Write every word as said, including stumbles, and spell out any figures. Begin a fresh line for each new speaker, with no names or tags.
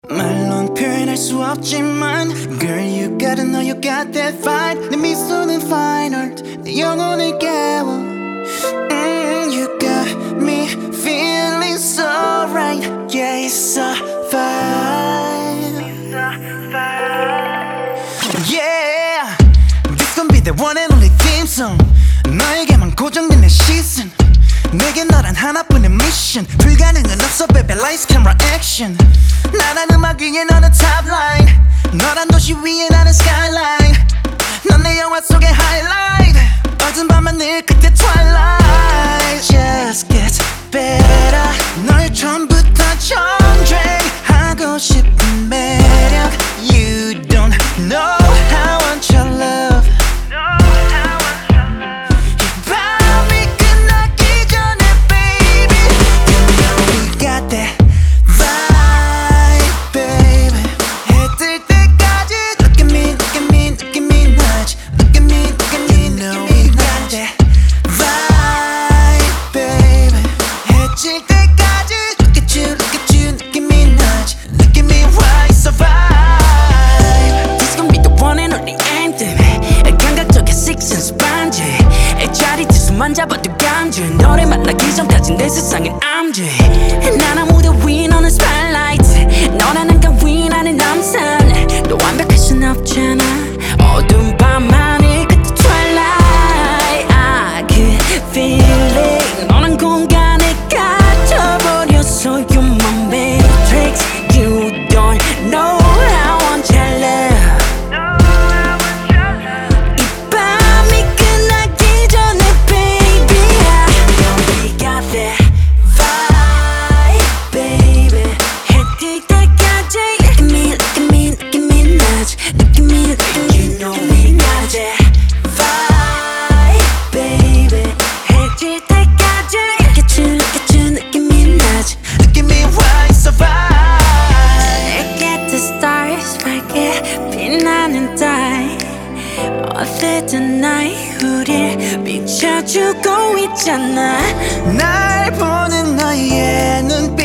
말론 표현할 수 없지만 Girl you gotta know you got that vibe 내 미소는 fine art 내 영혼을 깨워 mm, You got me feeling so right Yeah it's a vibe Yeah This gon' be the one and only theme song 너에게만 고정된 내 시선 내게 너란 하나뿐인 미션 불가능은 없어 baby lights camera action 나란 음악 위에 너는 top line 너란 도시 위에 나는 skyline 넌 내 영화 속의 highlight 어두운 밤하늘 끝에 twilight Just gets better 널 처음부터 정주행하고 싶은 매력 You don't know how I want your love
만져봐도 감지 너를 만나기 전까진 내 세상엔 암지 난 아무도 위 너는 spotlight 너라는 가위 나는 남산 너 완벽할 순 없잖아 어두운 밤하늘 끝에 twilight 아 그 feeling 너는 공간에 갇혀버렸어 You're my matrix You don't know how I want your love 어쨌든 나의 우릴 비춰주고 있잖아
날 보는 너의 눈빛